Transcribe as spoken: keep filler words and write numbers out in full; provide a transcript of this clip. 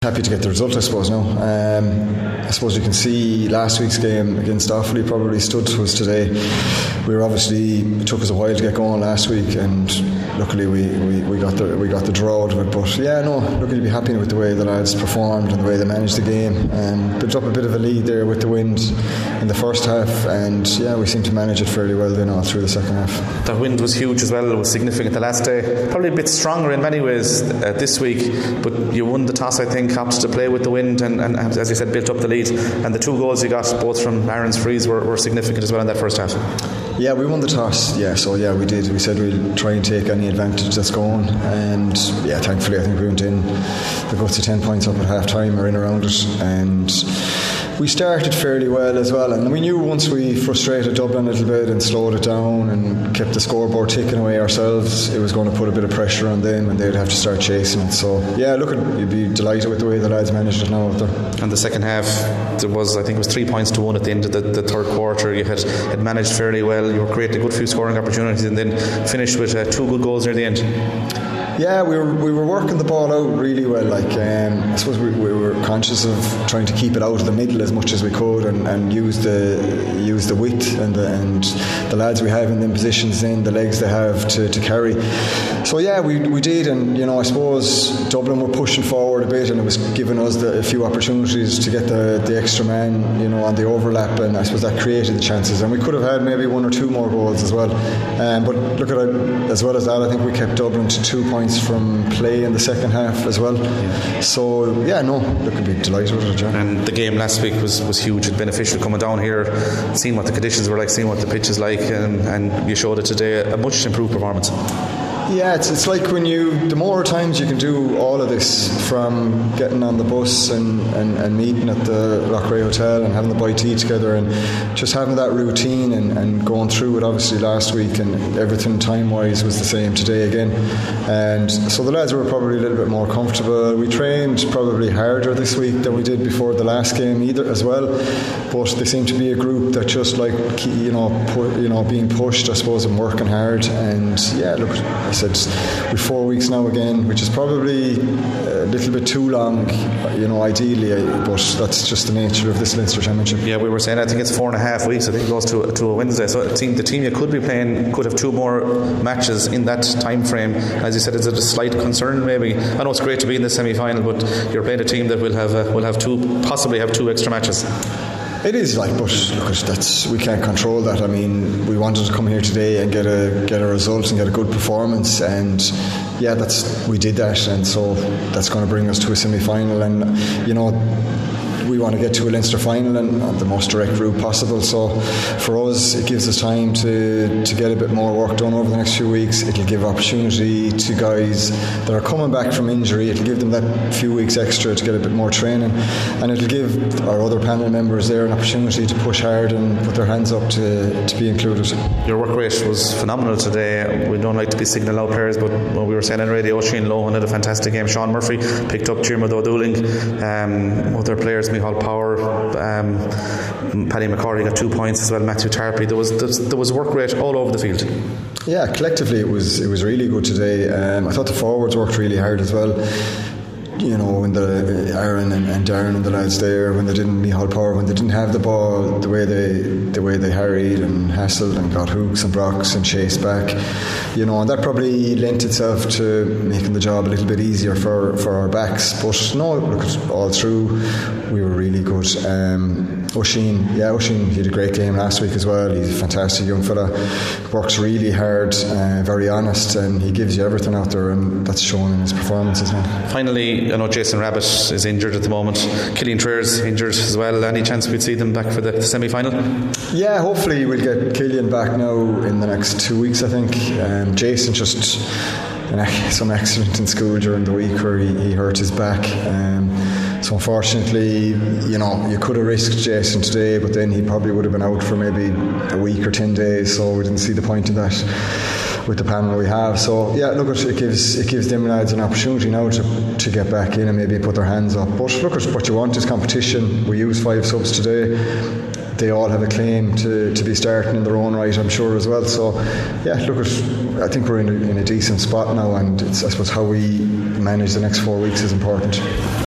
Happy to get the result, I suppose, now. Um, I suppose you can see last week's game against Offaly probably stood to us today. We were obviously, it took us a while to get going last week, and luckily we, we, we got the we got the draw out of it. But yeah, no, luckily to be happy with the way the lads performed and the way they managed the game. Um, built up a bit of a lead there with the wind in the first half, and yeah, we seemed to manage it fairly well then all through the second half. The wind was huge as well, it was significant the last day. Probably a bit stronger in many ways uh, this week, but you won the toss, I think, opted to play with the wind and, and as you said, built up the lead, and the two goals you got both from Aaron's frees were, were significant as well in that first half. Yeah, we won the toss, yeah, so yeah, we did. We said we'd try and take any advantage that's going, and yeah, thankfully I think we went in the guts of ten points up at half time or in around it, and we started fairly well as well, and we knew once we frustrated Dublin a little bit and slowed it down and kept the scoreboard ticking away ourselves, it was going to put a bit of pressure on them and they'd have to start chasing it. So yeah, look, you'd be delighted with the way the lads managed it now out there. And the second half, there was, I think it was three points to one at the end of the, the third quarter. You had, had managed fairly well, you were creating a good few scoring opportunities, and then finished with uh, two good goals near the end. Yeah, we were we were working the ball out really well. Like um, I suppose we, we were conscious of trying to keep it out of the middle as much as we could, and, and use the use the width and the, and the lads we have in them positions, in the legs they have to, to carry. So yeah, we we did, and you know, I suppose Dublin were pushing forward a bit, and it was giving us the, a few opportunities to get the, the extra man, you know, on the overlap, and I suppose that created the chances, and we could have had maybe one or two more goals as well. Um, but look at it, as well as that, I think we kept Dublin to two points from play in the second half as well. Yeah. So yeah, no, look, I'd be delighted with it, John. And the game last week was, was huge and beneficial, coming down here, seeing what the conditions were like, seeing what the pitch is like, and, and you showed it today, a much improved performance. Yeah, it's it's like when you, the more times you can do all of this, from getting on the bus and, and, and meeting at the Loughrea Hotel and having the bite to eat together, and just having that routine and, and going through it. Obviously last week, and everything time wise was the same today again, and so the lads were probably a little bit more comfortable. We trained probably harder this week than we did before the last game either as well, but they seem to be a group that just like, you know, pu- you know being pushed, I suppose, and working hard. And yeah, look, I said we're four weeks now again, which is probably a little bit too long, you know, ideally, but that's just the nature of this Leinster Championship. Yeah, we were saying, I think it's four and a half weeks. I think it goes to, to a Wednesday. So the team, the team you could be playing could have two more matches in that time frame. As you said, is it a slight concern maybe? I know it's great to be in the semi-final, but you're playing a team that will have uh, will have two, possibly have two extra matches. It is like, but look, that's, we can't control that. I mean, we wanted to come here today and get a get a result and get a good performance, and yeah, that's we did that, and so that's going to bring us to a semi-final, and you know, we want to get to a Leinster final and on the most direct route possible. So for us, it gives us time to, to get a bit more work done over the next few weeks. It'll give opportunity to guys that are coming back from injury. It'll give them that few weeks extra to get a bit more training, and it'll give our other panel members there an opportunity to push hard and put their hands up to, to be included. Your work rate was phenomenal today. We don't like to be signal out players, but when we were saying on radio, Oisin Lohan had a fantastic game. Sean Murphy picked up Diarmuid O'Dooling. Um, other players, Micheál Power, um, Paddy McCarthy got two points as well, Matthew Tarpley. There was there was work rate all over the field. Yeah, collectively it was it was really good today. Um, I thought the forwards worked really hard as well. You know, when the Aaron and, and Darren and the lads there, when they didn't, Micheál Power, when they didn't have the ball, the way they the way they harried and hassled and got hooks and blocks and chased back, you know, and that probably lent itself to making the job a little bit easier for, for our backs. But no, look, all through we were really good. Um, Oisin, yeah, Oisin, he had a great game last week as well. He's a fantastic young fella, works really hard, uh, very honest, and he gives you everything out there, and that's shown in his performances now. Finally, I know Jason Rabbit is injured at the moment. Killian Treer's injured as well. Any chance we'd see them back for the semi-final? Yeah, hopefully we'll get Killian back now in the next two weeks, I think. Um, Jason just an, some accident in school during the week where he, he hurt his back. Um, so unfortunately, you know, you could have risked Jason today, but then he probably would have been out for maybe a week or ten days. So we didn't see the point in that with the panel we have. So yeah, look, it gives it gives them lads an opportunity now to, to get back in and maybe put their hands up. But look, what you want is competition. We use five subs today. They all have a claim to, to be starting in their own right, I'm sure, as well. So yeah, look, I think we're in a, in a decent spot now, and it's, I suppose how we manage the next four weeks is important.